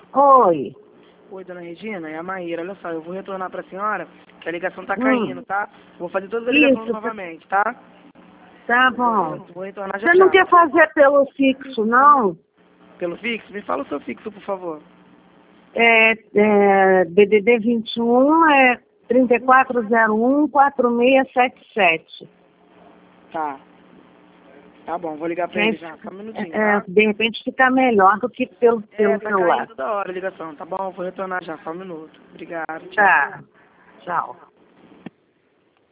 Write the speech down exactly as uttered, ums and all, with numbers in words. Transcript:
Oi. Oi, dona Regina, é a Maíra. Olha só, eu vou retornar para a senhora, que a ligação tá Hum. caindo, tá? Vou fazer todas as ligações Isso. novamente, tá? Tá bom. Eu vou retornar já Você não já. quer fazer pelo fixo, não? Pelo fixo? Me fala o seu fixo, por favor. É, é B D D vinte e um, é trinta e quatro zero um, quatro seis sete sete. Tá. Tá bom, vou ligar pra É, ele já. Só um minutinho, é, tá? de repente fica melhor do que pelo, É, pelo tá celular. caindo toda hora a ligação, tá bom? Vou retornar já, só um minuto. Obrigado, tchau. Tá. Tchau.